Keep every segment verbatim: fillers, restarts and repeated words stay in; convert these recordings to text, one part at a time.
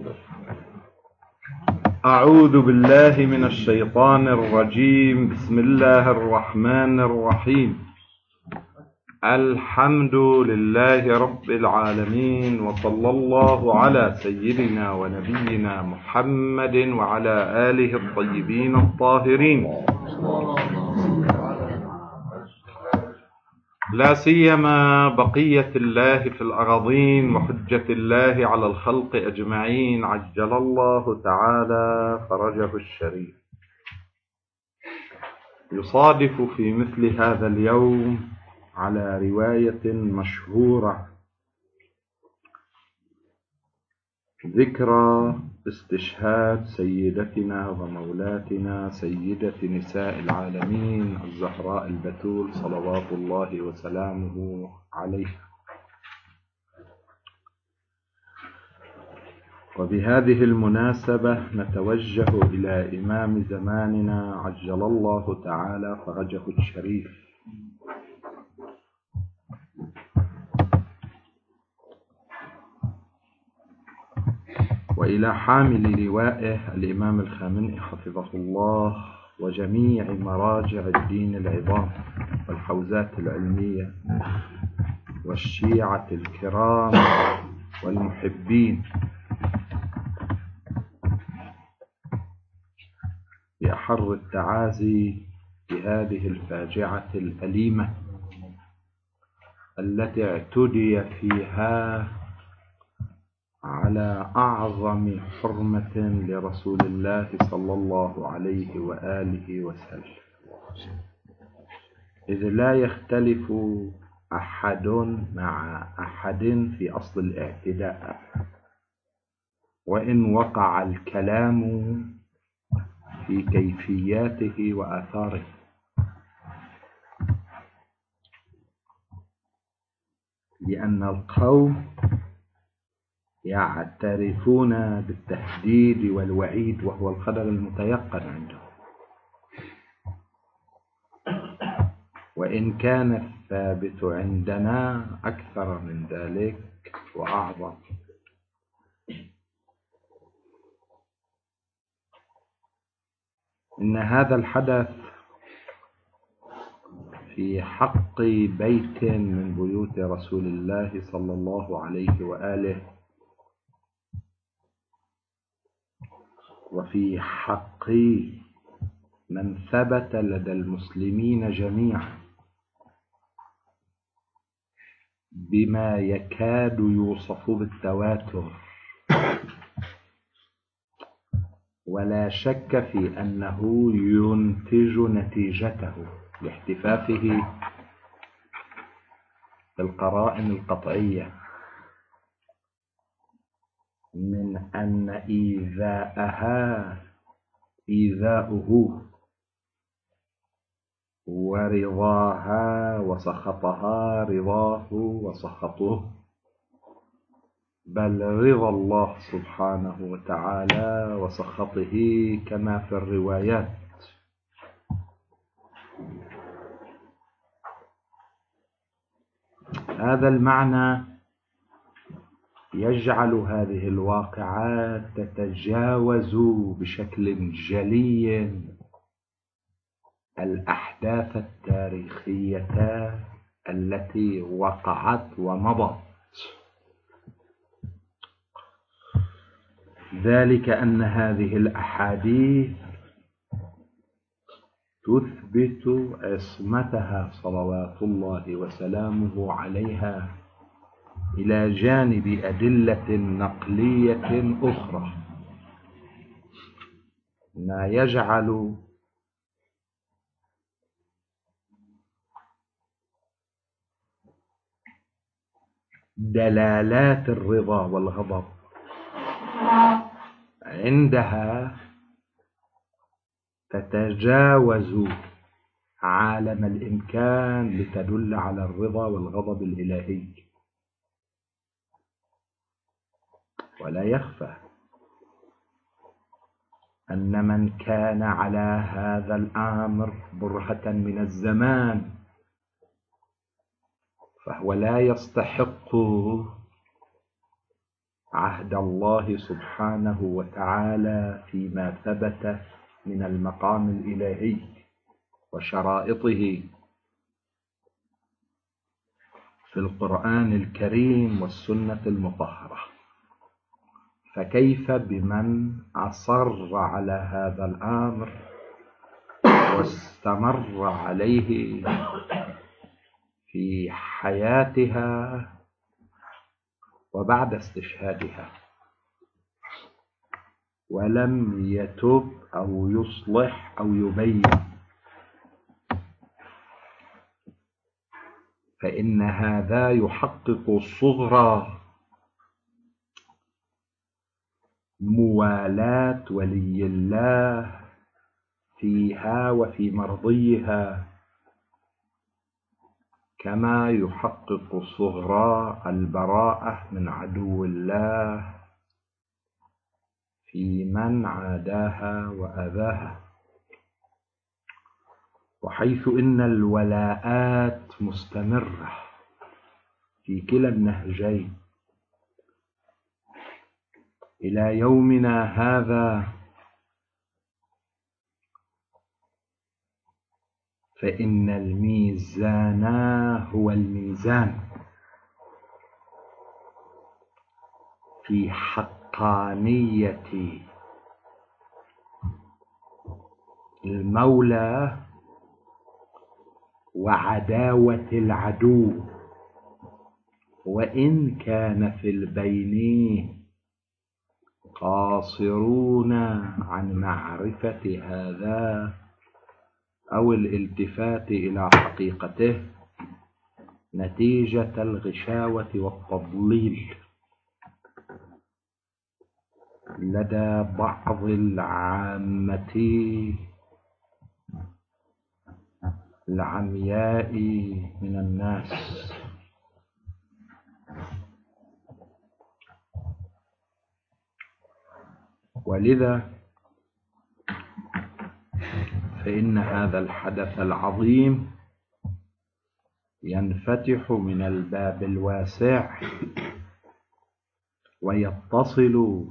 أعوذ بالله من الشيطان الرجيم. بسم الله الرحمن الرحيم. الحمد لله رب العالمين، وصلى الله على سيدنا ونبينا محمد وعلى آله الطيبين الطاهرين، لا سيما بقية الله في الأراضين وحجة الله على الخلق أجمعين، عجل الله تعالى فرجه الشريف. يصادف في مثل هذا اليوم على رواية مشهورة ذكرى استشهاد سيدتنا ومولاتنا سيدة نساء العالمين الزهراء البتول صلوات الله وسلامه عليها. وبهذه المناسبة نتوجه إلى إمام زماننا عجل الله تعالى فرجه الشريف، وإلى حامل لوائه الإمام الخامنئي حفظه الله، وجميع مراجع الدين العظام والحوزات العلمية والشيعة الكرام والمحبين، بأحر التعازي بهذه الفاجعة الأليمة التي اعتدي فيها على أعظم حرمة لرسول الله صلى الله عليه وآله وسلم، إذ لا يختلف أحد مع أحد في أصل الاعتداء، وإن وقع الكلام في كيفياته وآثاره. لأن القوم يعترفون بالتهديد والوعيد، وهو القدر المتيقن عندهم، وإن كان الثابت عندنا أكثر من ذلك وأعظم. إن هذا الحدث في حق بيت من بيوت رسول الله صلى الله عليه وآله، وفي حق من ثبت لدى المسلمين جميعا بما يكاد يوصف بالتواتر، ولا شك في أنه ينتج نتيجته لاحتفافه بالقرائن القطعية من أن إيذاءها إيذاؤه، ورضاها وسخطها رضاه وسخطه، بل رضا الله سبحانه وتعالى وسخطه كما في الروايات. هذا المعنى يجعل هذه الواقعات تتجاوز بشكل جلي الأحداث التاريخية التي وقعت ومضت، ذلك أن هذه الأحاديث تثبت عصمتها صلوات الله وسلامه عليها، إلى جانب أدلة نقلية أخرى، ما يجعل دلالات الرضا والغضب عندها تتجاوز عالم الإمكان لتدل على الرضا والغضب الإلهي. ولا يخفى أن من كان على هذا الأمر برهة من الزمان فهو لا يستحق عهد الله سبحانه وتعالى فيما ثبت من المقام الإلهي وشرائطه في القرآن الكريم والسنة المطهرة، فكيف بمن أصر على هذا الأمر واستمر عليه في حياتها وبعد استشهادها ولم يتب أو يصلح أو يبين، فإن هذا يحقق صغرى موالاة ولي الله فيها وفي مرضيها، كما يحقق صغرى البراءة من عدو الله في من عاداها وآذاها. وحيث إن الولاءات مستمرة في كلا النهجين إلى يومنا هذا، فإن الميزان هو الميزان في حقانية المولى وعداوة العدو، وإن كان في البين قاصرون عن معرفة هذا أو الالتفات إلى حقيقته نتيجة الغشاوة والتضليل لدى بعض العامة العمياء من الناس. ولذا فإن هذا الحدث العظيم ينفتح من الباب الواسع ويتصل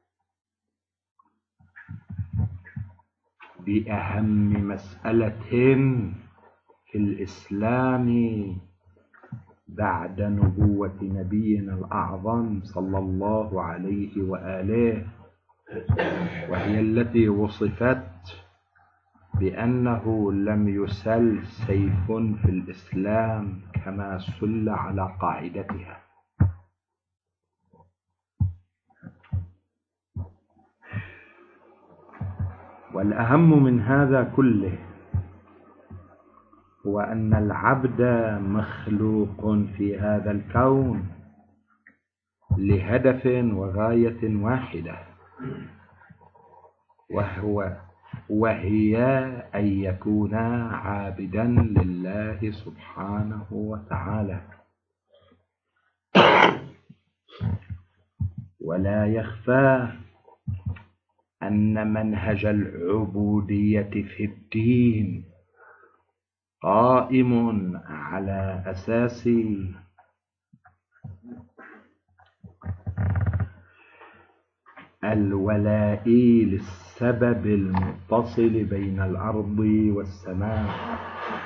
بأهم مسألة في الإسلام بعد نبوة نبينا الأعظم صلى الله عليه وآله، وهي التي وصفت بأنه لم يسل سيف في الإسلام كما سل على قاعدتها. والأهم من هذا كله هو أن العبد مخلوق في هذا الكون لهدف وغاية واحدة، وهو وهي أن يكون عابدا لله سبحانه وتعالى. ولا يخفى أن منهج العبودية في الدين قائم على أساس الولاء للسبب المتصل بين الأرض والسماء.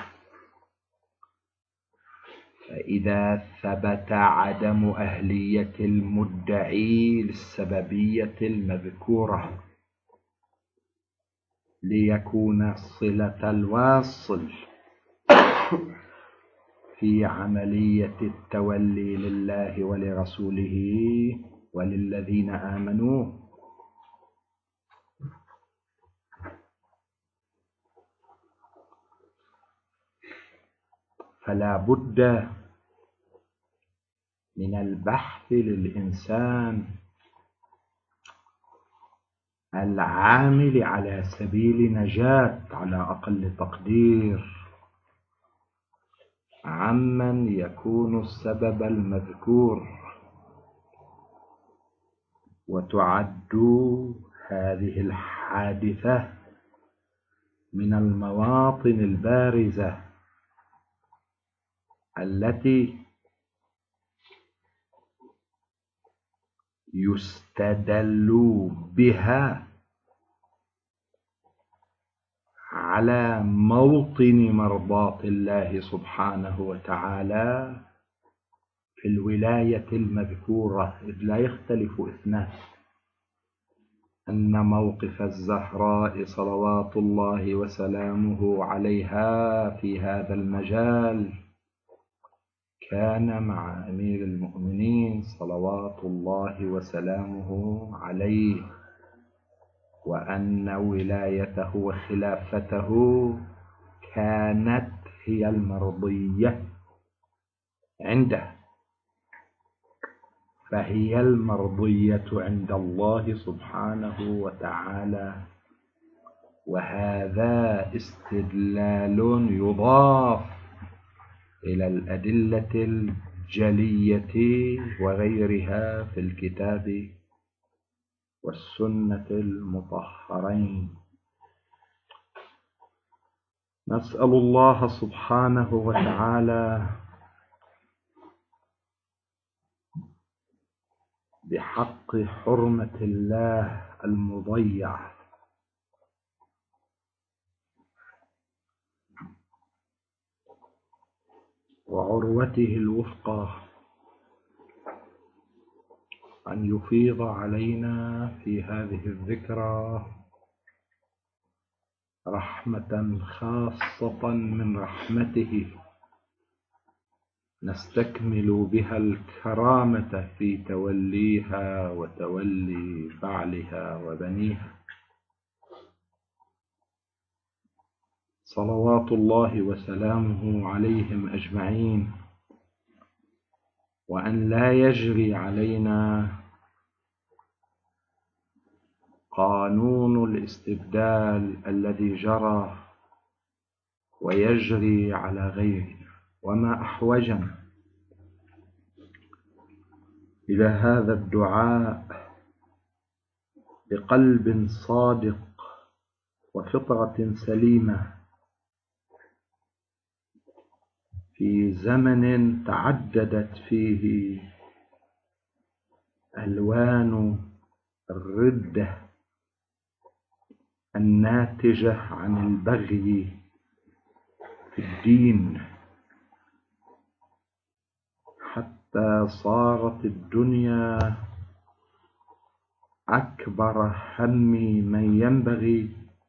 فإذا ثبت عدم أهلية المدعي للسببية المذكورة ليكون صلة الواصل في عملية التولي لله ولرسوله وللذين آمنوا، فلا بد من البحث للإنسان العامل على سبيل نجاة على أقل تقدير عمن يكون السبب المذكور، وتعد هذه الحادثة من المواطن البارزة التي يستدل بها على موطن مرضاة الله سبحانه وتعالى في الولاية المذكورة، إذ لا يختلف اثنان أن موقف الزهراء صلوات الله وسلامه عليها في هذا المجال كان مع أمير المؤمنين صلوات الله وسلامه عليه، وأن ولايته وخلافته كانت هي المرضية عنده، فهي المرضية عند الله سبحانه وتعالى. وهذا استدلال يضاف إلى الأدلة الجلية وغيرها في الكتاب والسنة المطهرين. نسأل الله سبحانه وتعالى بحق حرمة الله المضيع وعروته الوثقى أن يفيض علينا في هذه الذكرى رحمة خاصة من رحمته نستكمل بها الكرامة في توليها وتولي بعلها وبنيها، صلوات الله وسلامه عليهم أجمعين. وأن لا يجري علينا قانون الاستبدال الذي جرى ويجري على غيرنا. وما أحوجنا إلى هذا الدعاء بقلب صادق وفطرة سليمة في زمن تعددت فيه ألوان الردة الناتجة عن البغي في الدين، حتى صارت الدنيا أكبر هم من ينبغي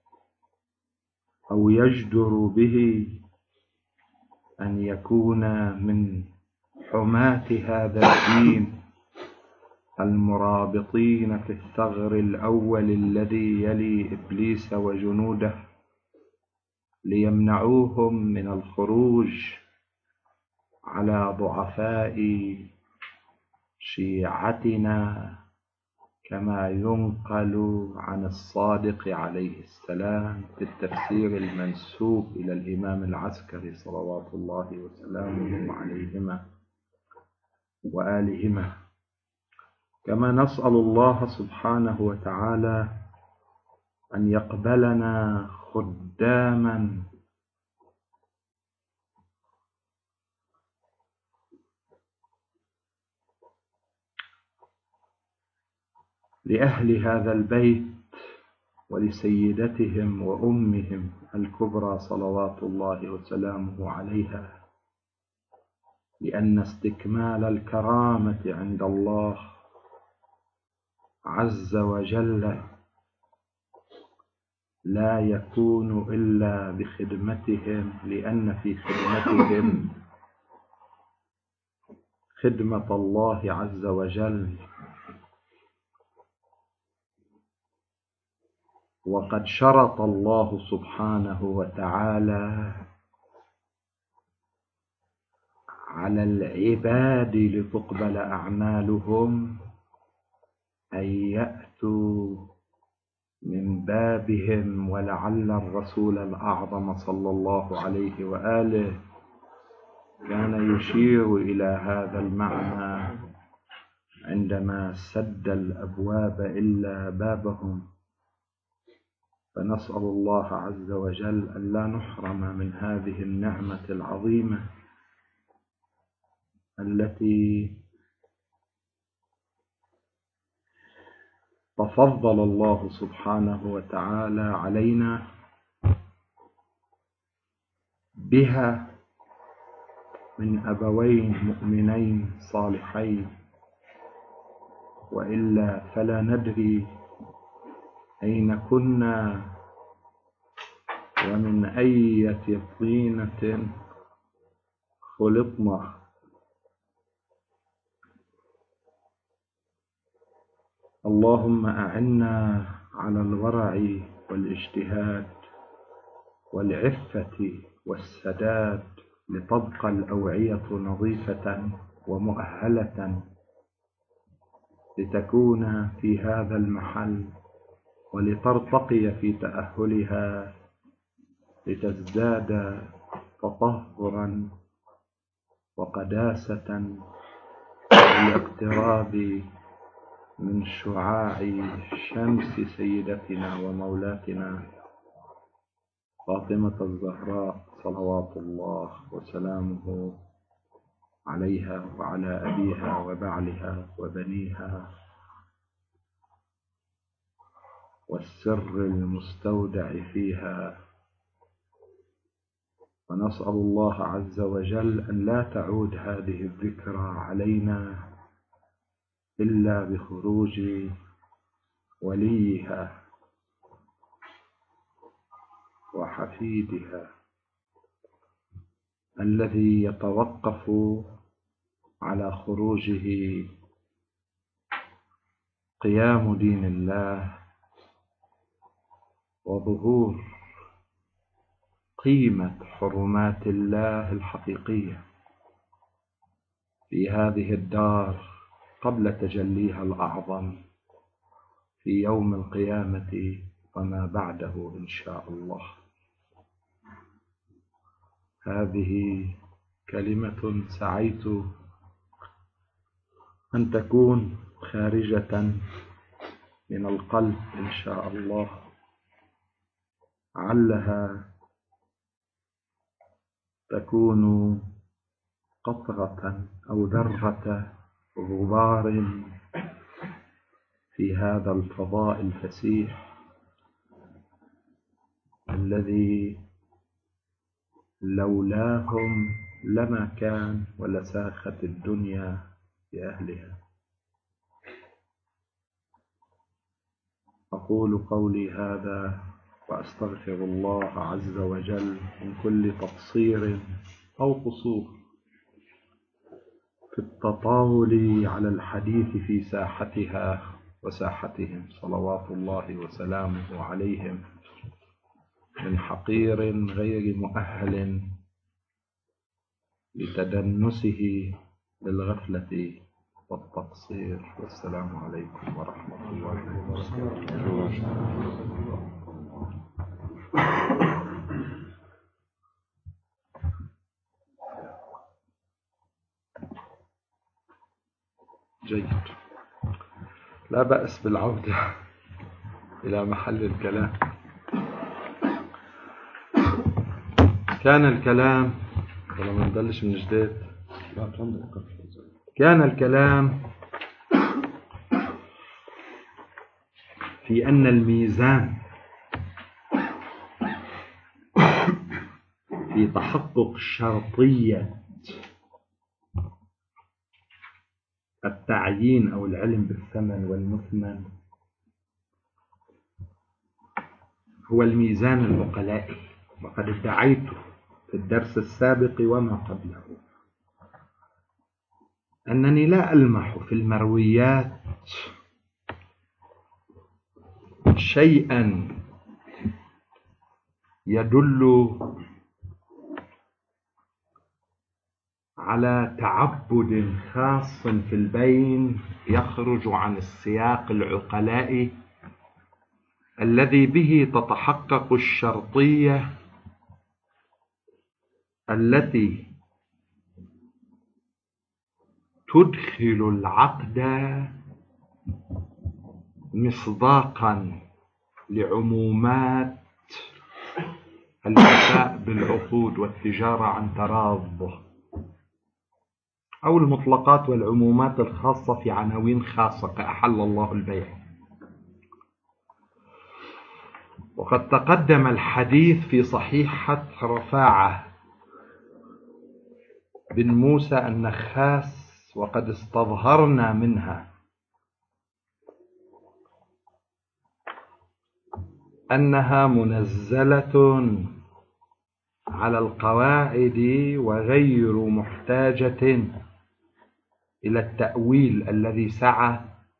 أو يجدر به أن يكون من حماة هذا الدين المرابطين في الثغر الأول الذي يلي إبليس وجنوده ليمنعوهم من الخروج على ضعفاء شيعتنا، كما ينقل عن الصادق عليه السلام في التفسير المنسوب إلى الإمام العسكري صلوات الله وسلامه عليهما وآلهما. كما نسأل الله سبحانه وتعالى أن يقبلنا خداما لأهل هذا البيت ولسيدتهم وأمهم الكبرى صلوات الله وسلامه عليها، لأن استكمال الكرامة عند الله عز وجل لا يكون إلا بخدمتهم، لأن في خدمتهم خدمة الله عز وجل. وقد شرط الله سبحانه وتعالى على العباد لتقبل أعمالهم أن يأتوا من بابهم، ولعل الرسول الأعظم صلى الله عليه وآله كان يشير إلى هذا المعنى عندما سد الأبواب إلا بابهم. فنسأل الله عز وجل أن لا نحرم من هذه النعمة العظيمة التي تفضل الله سبحانه وتعالى علينا بها من أبوين مؤمنين صالحين، وإلا فلا ندري أين كنا ومن أية طينة خلقنا. اللهم أعنا على الورع والاجتهاد والعفة والسداد لتبقى الأوعية نظيفة ومؤهلة لتكون في هذا المحل ولترتقي في تأهلها لتزداد تطهرا وقداسة للاقتراب من شعاع شمس سيدتنا ومولاتنا فاطمة الزهراء صلوات الله وسلامه عليها وعلى أبيها وبعلها وبنيها والسر المستودع فيها. ونسأل الله عز وجل أن لا تعود هذه الذكرى علينا إلا بخروج وليها وحفيدها الذي يتوقف على خروجه قيام دين الله وظهور قيمة حرمات الله الحقيقية في هذه الدار قبل تجليها الأعظم في يوم القيامة وما بعده إن شاء الله. هذه كلمة سعيت أن تكون خارجة من القلب إن شاء الله، علها تكون قطرة أو ذرة غبار في هذا الفضاء الفسيح الذي لولاهم لما كان ولساخت الدنيا بأهلها. أقول قولي هذا وأستغفر الله عز وجل من كل تقصير أو قصور في التطاول على الحديث في ساحتها وساحتهم صلوات الله وسلامه عليهم من حقير غير مؤهل لتدنسه بالغفلة والتقصير. والسلام عليكم ورحمة الله وبركاته. جيد، لا بأس بالعودة إلى محل الكلام. كان الكلام ولا ما نبلش من جديد؟ كان الكلام في أن الميزان في تحقق شرطية التعيين أو العلم بالثمن والمثمن هو الميزان العقلائي. وقد ادعيت في الدرس السابق وما قبله أنني لا ألمح في المرويات شيئا يدل على تعبد خاص في البين يخرج عن السياق العقلائي الذي به تتحقق الشرطية التي تدخل العقد مصداقا لعمومات الوفاء بالعقود والتجارة عن تراض، أو المطلقات والعمومات الخاصة في عناوين خاصة كأحل الله البيع. وقد تقدم الحديث في صحيحة رفاعة بن موسى النخاس، وقد استظهرنا منها أنها منزلة على القواعد وغير محتاجة إلى التأويل الذي سعى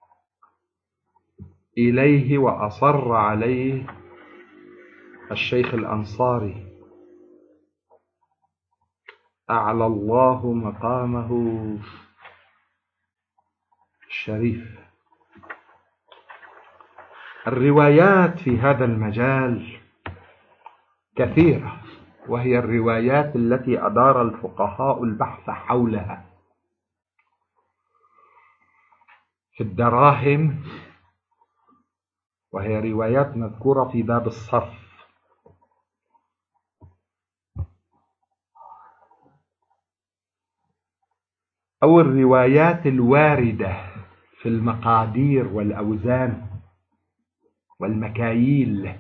إليه وأصر عليه الشيخ الأنصاري أعلى الله مقامه الشريف. الروايات في هذا المجال كثيرة، وهي الروايات التي أدار الفقهاء البحث حولها في الدراهم، وهي روايات مذكورة في باب الصرف، أو الروايات الواردة في المقادير والأوزان والمكاييل،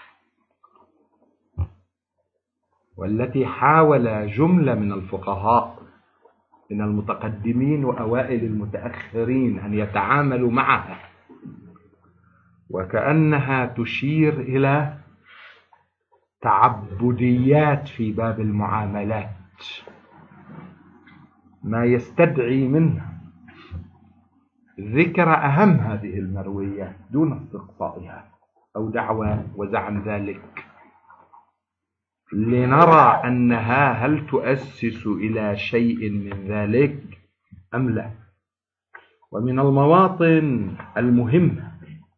والتي حاول جملة من الفقهاء من المتقدمين وأوائل المتأخرين أن يتعاملوا معها، وكأنها تشير إلى تعبديات في باب المعاملات، ما يستدعي منها ذكر أهم هذه المرويات دون استقصائها أو دعوى وزعم ذلك، لنرى أنها هل تؤسس إلى شيء من ذلك أم لا. ومن المواطن المهمة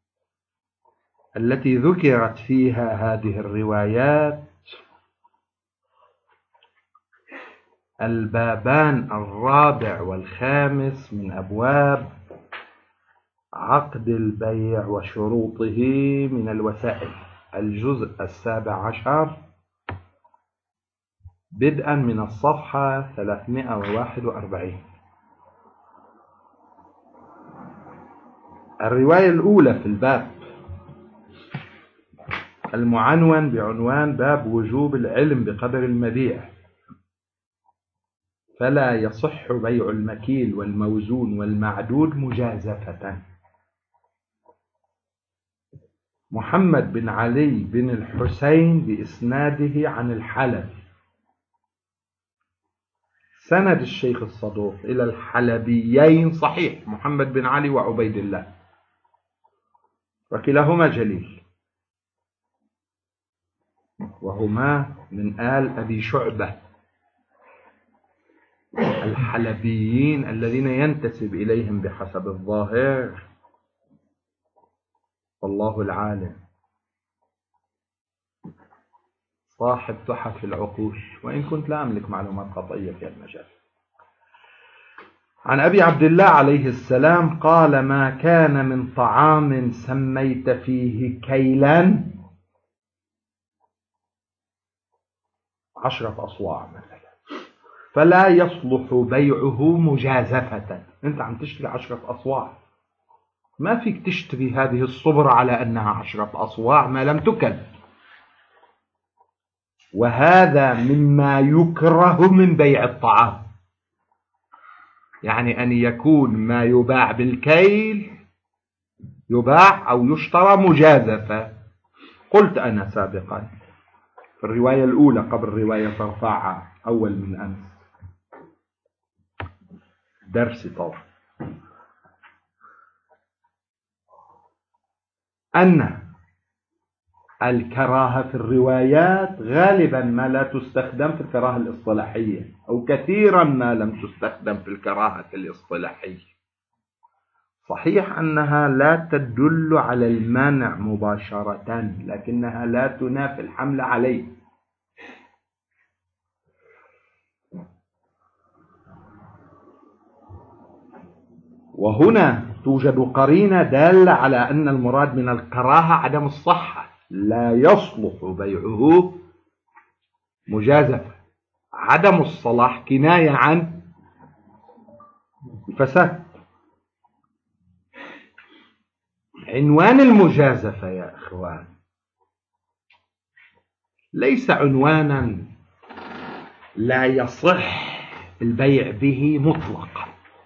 التي ذكرت فيها هذه الروايات البابان الرابع والخامس من أبواب عقد البيع وشروطه من الوسائل، الجزء السابع عشر بدءا من الصفحة ثلاثمائة وواحد وأربعين. الرواية الأولى في الباب المعنون بعنوان باب وجوب العلم بقدر المبيع، فلا يصح بيع المكيل والموزون والمعدود مجازفة. محمد بن علي بن الحسين بإسناده عن الحلبي. سند الشيخ الصدوق إلى الحلبيين صحيح، محمد بن علي وعبيد الله، وكلاهما جليل، وهما من آل أبي شعبة الحلبيين الذين ينتسب إليهم بحسب الظاهر، والله العالم، صاحب تحف العقول، وإن كنت لا أملك معلومات قطعية في المجال. عن أبي عبد الله عليه السلام قال: ما كان من طعام سميت فيه كيلا عشرة أصواع مثلا فلا يصلح بيعه مجازفة. أنت عم تشتري عشرة أصواع، ما فيك تشتري هذه الصبرة على أنها عشرة أصواع ما لم تكل، وهذا مما يكره من بيع الطعام، يعني أن يكون ما يباع بالكيل يباع أو يشترى مجازفة. قلت أنا سابقا في الرواية الأولى قبل رواية رفاعة أول من أمس درسي طبعا أن الكراهة في الروايات غالبا ما لا تستخدم في الكراهة الاصطلاحية، أو كثيرا ما لم تستخدم في الكراهة الاصطلاحية. صحيح أنها لا تدل على المانع مباشرة، لكنها لا تنافي الحمل عليه. وهنا توجد قرينة دالة على أن المراد من الكراهة عدم الصحة، لا يصلح بيعه مجازفة. عدم الصلاح كناية عن الفساد. عنوان المجازفة يا إخوان ليس عنوانا لا يصح البيع به مطلقا،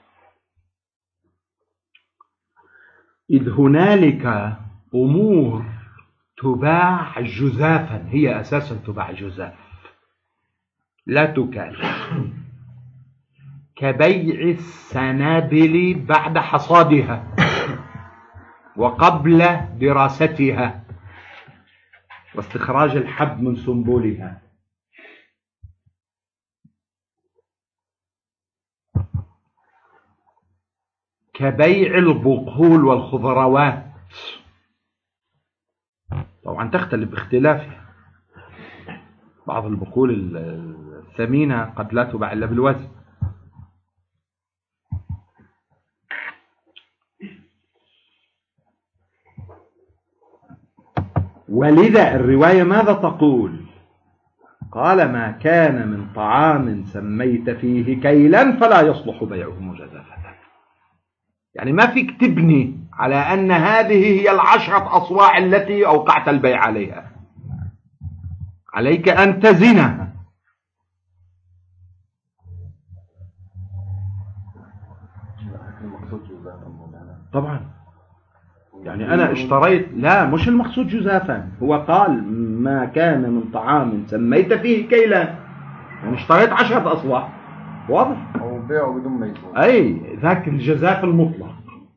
إذ هنالك أمور تباع جزافا، هي أساسا تباع جزاف لا تكالف، كبيع السنابل بعد حصادها وقبل دراستها واستخراج الحب من سنبلها، كبيع البقول والخضروات، طبعا تختلف باختلافها، بعض البقول الثمينة قد لا تباع إلا بالوزن. ولذا الرواية ماذا تقول؟ قال: ما كان من طعام سميت فيه كيلا فلا يصلح بيعه مجازفة. يعني ما فيك تبني على أن هذه هي العشرة أصواع التي أوقعت البيع عليها، عليك أن تزنها. طبعا يعني أنا اشتريت، لا مش المقصود جزافا، هو قال ما كان من طعام سميت فيه كيلا، يعني اشتريت عشرة أصواع، واضح؟ أو بيعه بدون ما يكون، أي ذاك الجزاف المطلق.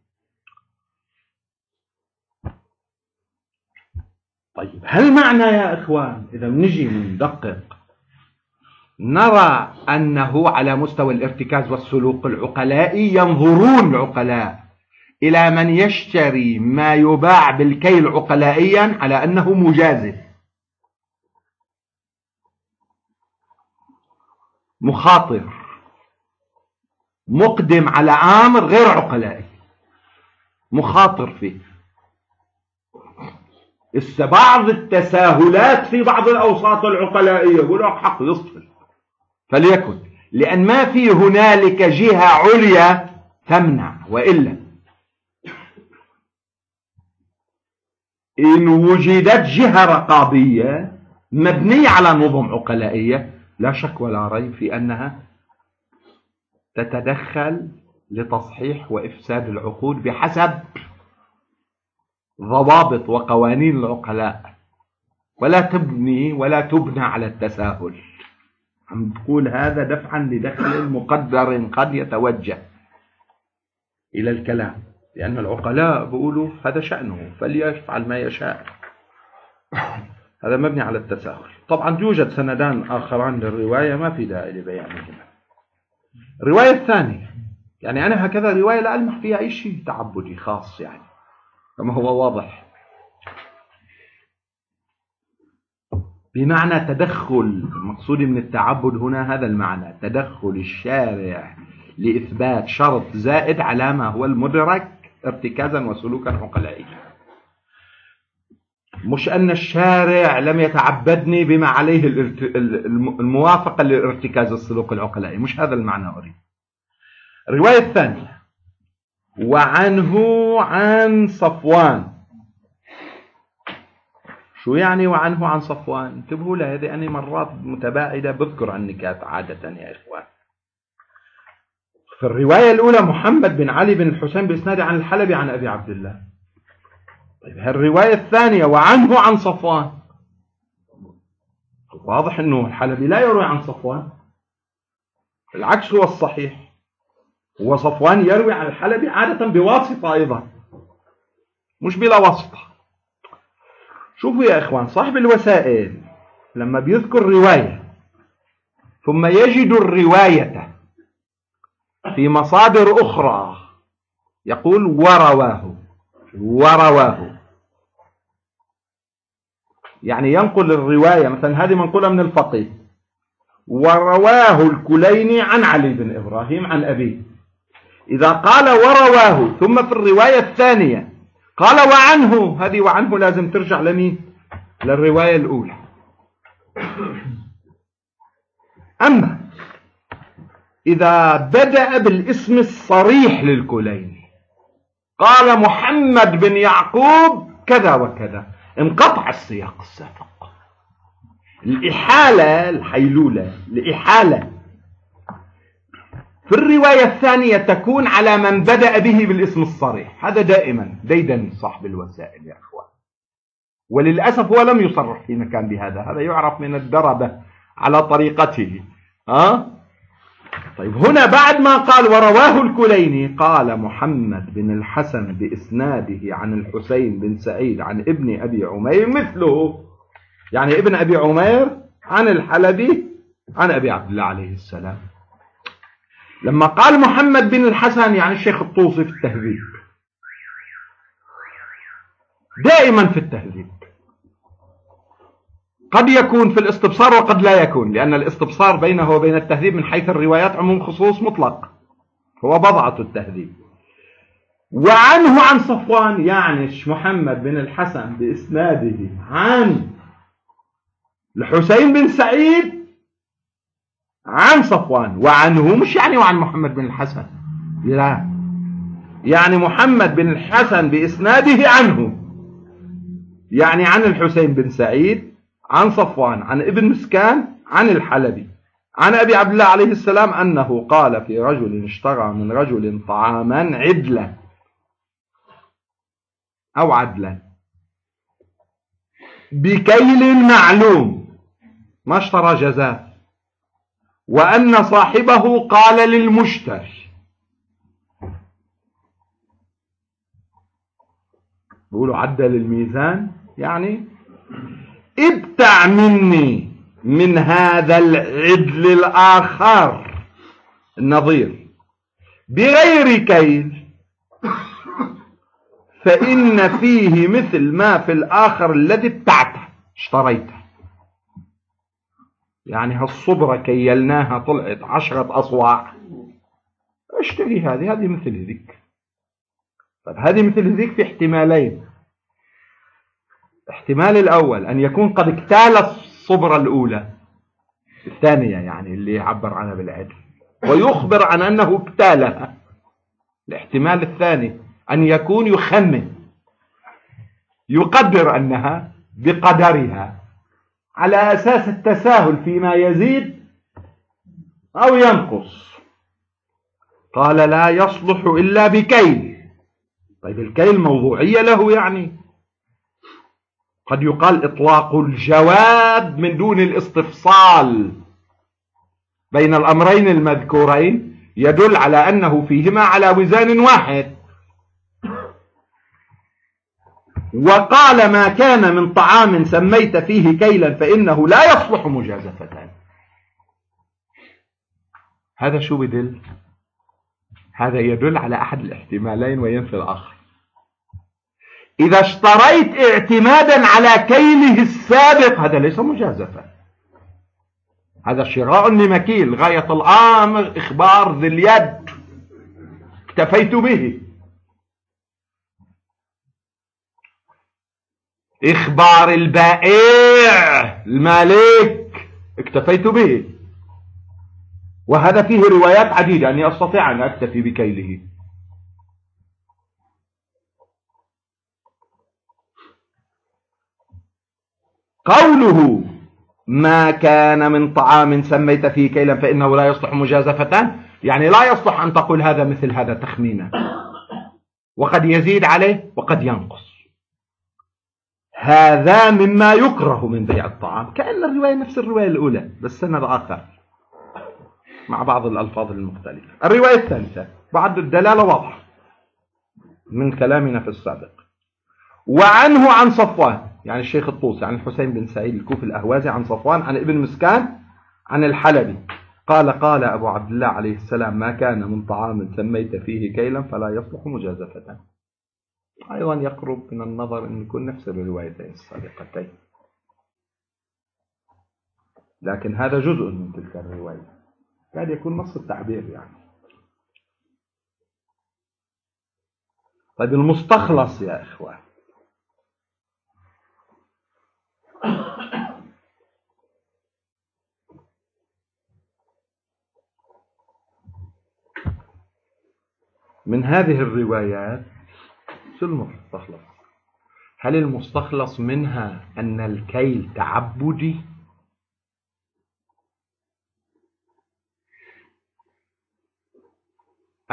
طيب هل معنى يا إخوان إذا نجي ندقق نرى أنه على مستوى الارتكاز والسلوك العقلائي ينظرون العقلاء إلى من يشتري ما يباع بالكيل عقلائيا على أنه مجازف مخاطر مقدم على أمر غير عقلائي مخاطر فيه. بعض التساهلات في بعض الأوساط العقلائية يقول حق يصفل، فليكن، لأن ما في هنالك جهة عليا تمنع، وإلا إن وجدت جهة رقابية مبنية على نظم عقلائية لا شك ولا ريب في أنها تتدخل لتصحيح وإفساد العقول بحسب ضوابط وقوانين العقلاء، ولا تبني ولا تبنى على التساهل. عم تقول هذا دفعا لدخل مقدر قد يتوجه إلى الكلام، لأن العقلاء بيقولوا هذا شأنه فليفعل ما يشاء، هذا مبني على التساهل. طبعا يوجد سندان آخران للرواية ما في داعي لبيانهما. الرواية الثانية، يعني أنا هكذا رواية لا ألمح فيها أي شيء تعبدي خاص، يعني كما هو واضح، بمعنى تدخل المقصود من التعبد هنا هذا المعنى، تدخل الشارع لإثبات شرط زائد على ما هو المدرك ارتكازا وسلوكا عقلائيا، مش أن الشارع لم يتعبدني بما عليه الموافقة لارتكاز السلوك العقلائي، مش هذا المعنى أريد. الرواية الثانية: وعنه عن صفوان. شو يعني وعنه عن صفوان؟ انتبهوا لهذه، أنا مرات متباعدة بذكر عن النكات عادة يا إخوان. في الرواية الأولى محمد بن علي بن الحسين بإسناد عن الحلبي عن أبي عبد الله. طيب الرواية الثانية وعنه عن صفوان، واضح أنه الحلبي لا يروي عن صفوان، العكس هو الصحيح، هو صفوان يروي عن الحلبي عادة بواسطة أيضا مش بلا واسطة. شوفوا يا إخوان، صاحب الوسائل لما بيذكر رواية ثم يجد الرواية في مصادر أخرى يقول ورواه ورواه، يعني ينقل الرواية، مثلا هذه منقولة من الفقيه، ورواه الكليني عن علي بن إبراهيم عن أبيه. إذا قال ورواه ثم في الرواية الثانية قال وعنه، هذه وعنه لازم ترجع لمين؟ للرواية الأولى. أما إذا بدأ بالاسم الصريح للكليني قال محمد بن يعقوب كذا وكذا، انقطع السياق السابق، الإحالة الحيلولة الإحالة في الرواية الثانية تكون على من بدأ به بالاسم الصريح. هذا دائما ديدن صاحب الوسائل يا أخوان، وللأسف هو لم يصرح في مكان بهذا. هذا يعرف من الدربة على طريقته. أه؟ طيب هنا بعد ما قال ورواه الكليني قال محمد بن الحسن بإسناده عن الحسين بن سعيد عن ابن أبي عمير مثله، يعني ابن أبي عمير عن الحلبي عن أبي عبد الله عليه السلام. لما قال محمد بن الحسن يعني الشيخ الطوسي في التهذيب، دائما في التهذيب قد يكون في الاستبصار وقد لا يكون، لأن الاستبصار بينه وبين التهذيب من حيث الروايات عموم خصوص مطلق، هو بضعة التهذيب. وعنه عن صفوان يعني محمد بن الحسن بإسناده عن الحسين بن سعيد عن صفوان، وعنه مش يعني وعن محمد بن الحسن، لا، يعني محمد بن الحسن بإسناده عنه، يعني عن الحسين بن سعيد عن صفوان عن ابن مسكان عن الحلبي عن أبي عبد الله عليه السلام أنه قال في رجل اشترى من رجل طعاما عدلا أو عدلا بكيل معلوم، ما اشترى جزاف، وأن صاحبه قال للمشتري، بيقولوا عدل الميزان، يعني ابتع مني من هذا العدل الآخر النظير بغير كيل، فإن فيه مثل ما في الآخر الذي ابتعته اشتريته. يعني هالصبرة كيلناها طلعت عشرة أصواع، اشتري هذه هذه مثل ذيك. طيب هذه مثل ذيك في احتمالين. احتمال الأول أن يكون قد اكتال الصبرة الأولى، الثانية يعني اللي يعبر عنها بالعدل، ويخبر عن أنه اكتالها. الاحتمال الثاني أن يكون يخمن، يقدر أنها بقدرها على أساس التساهل فيما يزيد أو ينقص. قال لا يصلح إلا بكيل. طيب الكيل موضوعية له، يعني قد يقال إطلاق الجواب من دون الاستفصال بين الأمرين المذكورين يدل على أنه فيهما على وزان واحد. وقال ما كان من طعام سميت فيه كيلا فإنه لا يصلح مجازفتان. هذا شو بدل؟ هذا يدل على أحد الاحتمالين وينفي الآخر. إذا اشتريت اعتمادا على كيله السابق هذا ليس مجازفة، هذا شراء لمكيل، غاية الأمر إخبار ذي اليد اكتفيت به، إخبار البائع المالك اكتفيت به. وهذا فيه روايات عديدة أني أستطيع أن أكتفي بكيله. قوله ما كان من طعام سميت فيه كيلا فإنه لا يصلح مجازفتان، يعني لا يصلح أن تقول هذا مثل هذا تخمينا، وقد يزيد عليه وقد ينقص. هذا مما يكره من بيع الطعام، كأن الرواية نفس الرواية الأولى بس سند آخر مع بعض الألفاظ المختلفة. الرواية الثالثة بعد الدلالة واضحة من كلامنا في السابق. وعنه عن صفوان يعني الشيخ الطوسي عن الحسين بن سعيد الكوفي الأهوازي عن صفوان عن ابن مسكان عن الحلبي قال قال أبو عبد الله عليه السلام ما كان من طعام سميت فيه كيلا فلا يصلح مجازفة. أيضا يقرب من النظر أن يكون نفس الروايتين السابقتين، لكن هذا جزء من تلك الرواية، قد يكون نص التعبير يعني. طيب المستخلص يا إخوان، من هذه الروايات شو المستخلص؟ هل المستخلص منها أن الكيل تعبدي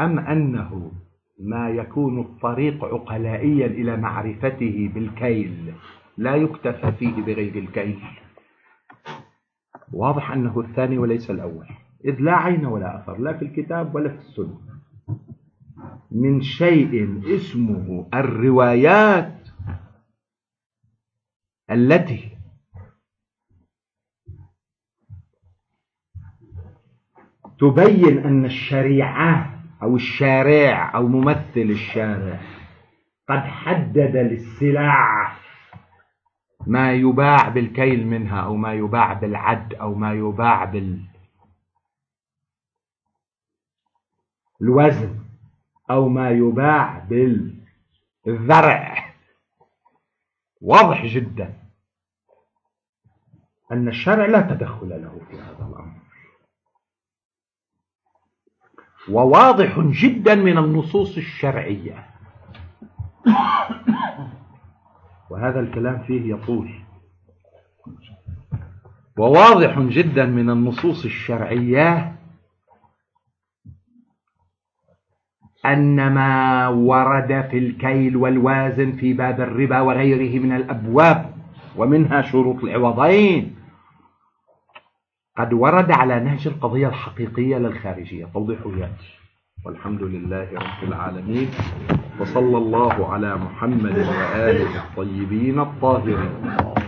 أم أنه ما يكون الطريق عقلائيا إلى معرفته بالكيل لا يكتفى فيه بغير الكيل؟ واضح أنه الثاني وليس الأول، إذ لا عين ولا أثر لا في الكتاب ولا في السنة من شيء اسمه الروايات التي تبين أن الشريعة أو الشارع أو ممثل الشارع قد حدد للسلع ما يباع بالكيل منها أو ما يباع بالعد أو ما يباع بالوزن أو ما يباع بالذرع. واضح جدا أن الشرع لا تدخل له في هذا الأمر، وواضح جدا من النصوص الشرعية، وهذا الكلام فيه يطول. وواضح جدا من النصوص الشرعية أن ما ورد في الكيل والوازن في باب الربا وغيره من الأبواب ومنها شروط العوضين قد ورد على نهج القضية الحقيقية للخارجية. توضيحه يأتي. والحمد لله رب العالمين، وصلى الله على محمد وآله الطيبين الطاهرين.